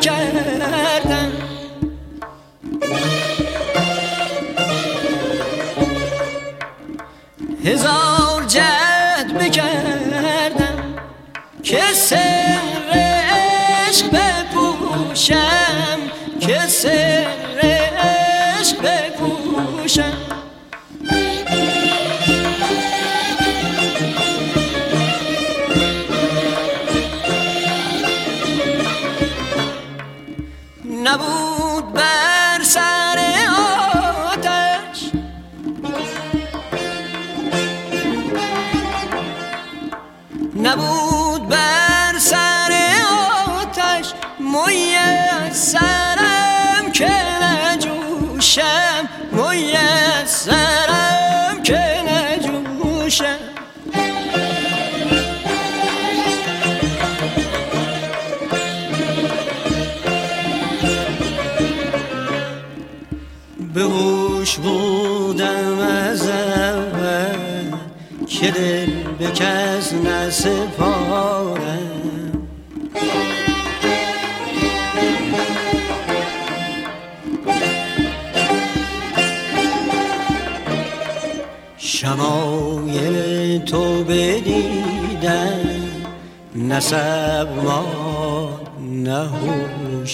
بکردم، هزار جهد بکردم که سر عشق بپوشم، که سر عشق بپوشم. نبود بر سر آتش نبود بر سر آتش میسرم که نجوشم، میسرم که نجوشم. به هوش بودم از اول که دل به کس نسپارم، شمایل تو بدیدم، نسب ما نه هوش